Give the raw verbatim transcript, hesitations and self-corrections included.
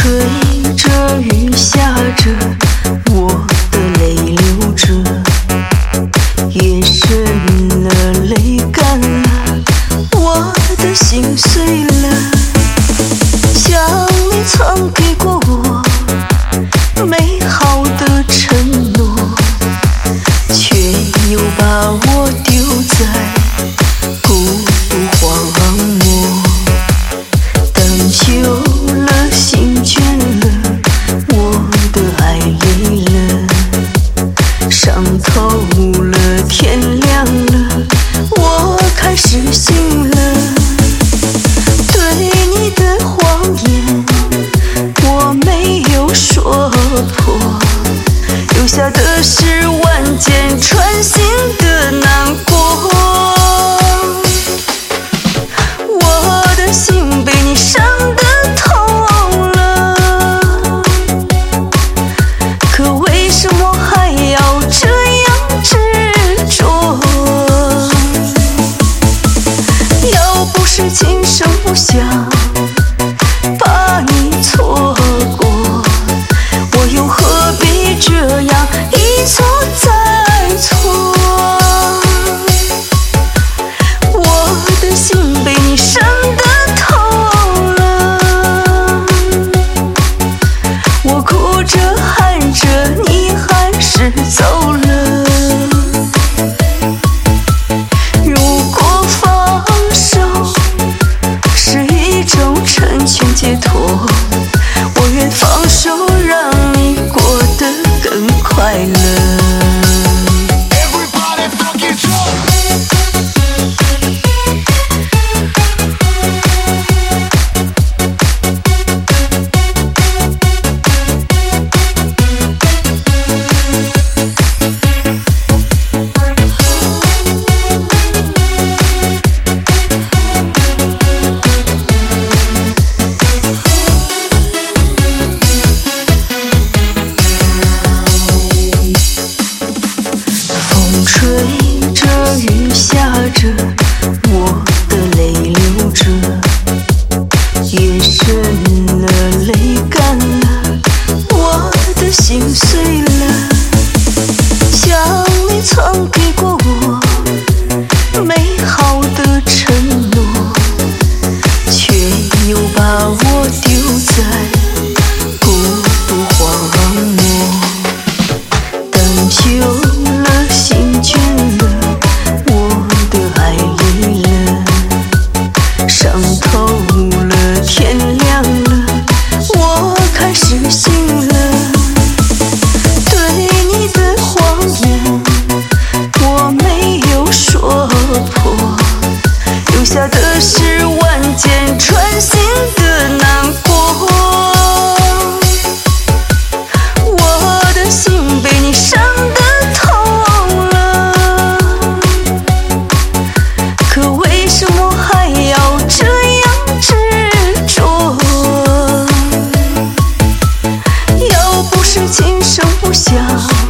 吹着，雨下着，我的泪流着，夜深了，泪干了，我的心碎了。想你曾给过我美好的承诺，却又把我丢在孤独荒漠。等久了，心倦了，我的爱累了，伤透了，天亮了，我开始醒了。对你的谎言我没有说破，留下的是万箭穿心的难过。我的心被你伤得透了，可为什么还要这样执着？要不是今生不想把你错过，我又何必这样一错再错？我的心被你伤得透了，我哭着喊着，你还是走了。如果放手是一种成全解脱，我愿放手，让你过得更快乐。吹着，雨下着，我的泪流着，夜深了，泪干了，我的心碎了。想你曾给过我美好的承诺，却又把我丢在孤独荒漠。等久了，心倦了，我的爱累了，伤透了，天亮了，我开始醒了。对你的谎言我没有说破，留下的是万箭穿心的难过。我的心被你伤得透了，可为什么还要这样执着？要不是今生不想